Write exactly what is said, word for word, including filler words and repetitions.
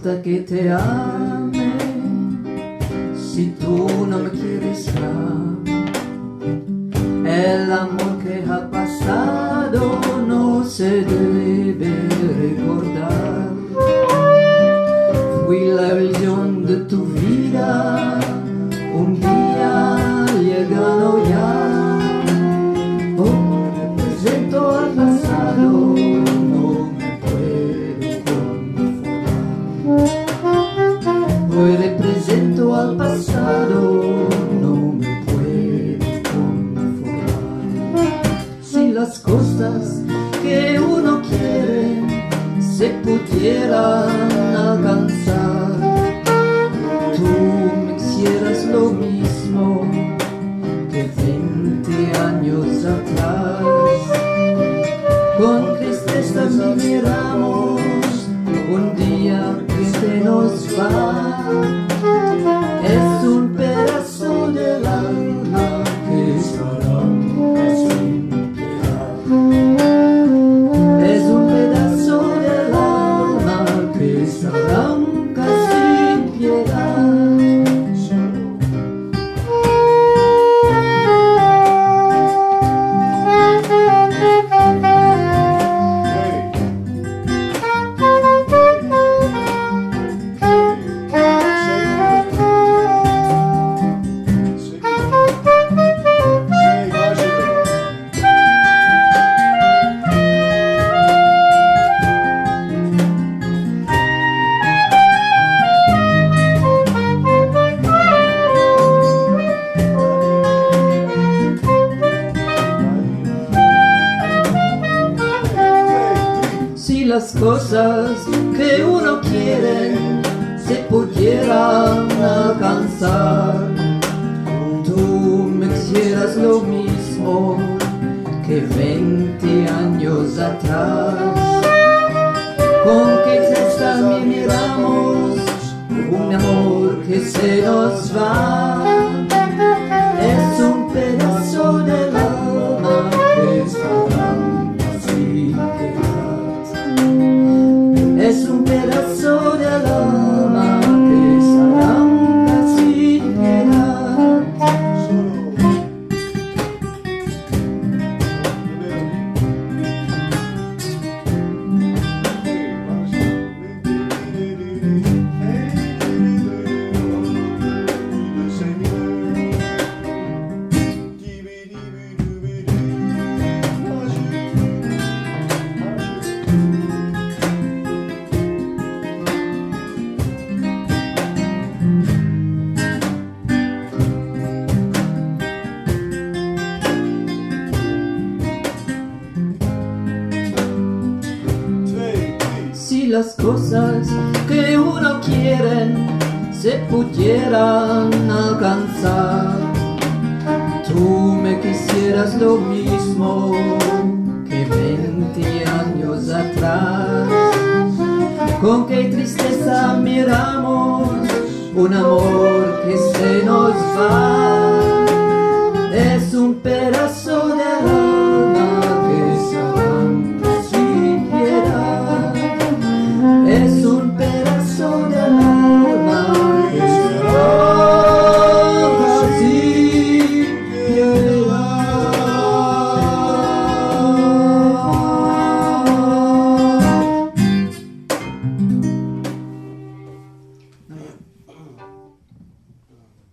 falta que te ame si tú no me quieres ya. El amor que ha pasado no se debe recordar. Fui la ilusión de tu vida, un día llegado ya. Hoy represento al pasado, no me puedo conformar. Hoy represento al pasado, no me puedo conformar. Si las cosas que uno quiere se pudieran alcanzar, tú me quisieras lo mismo que veinte años atrás. Con tristeza miramos un día que se nos va. Es un pedazo del alma que se arranca sin piedad. Es un pedazo del alma que se arranca sin piedad. Si las cosas que uno quiere se pudieran alcanzar, tú me quisieras lo mismo que veinte años atrás. Con qué tristeza miramos un amor que se nos va. Es un pedazo del alma que se arranca sin piedad. Es un pedazo del alma que se arranca sin piedad. Si las cosas que uno quiere se pudieran alcanzar, tú me quisieras lo mismo que veinte años atrás. Con qué tristeza miramos un amor que se nos va.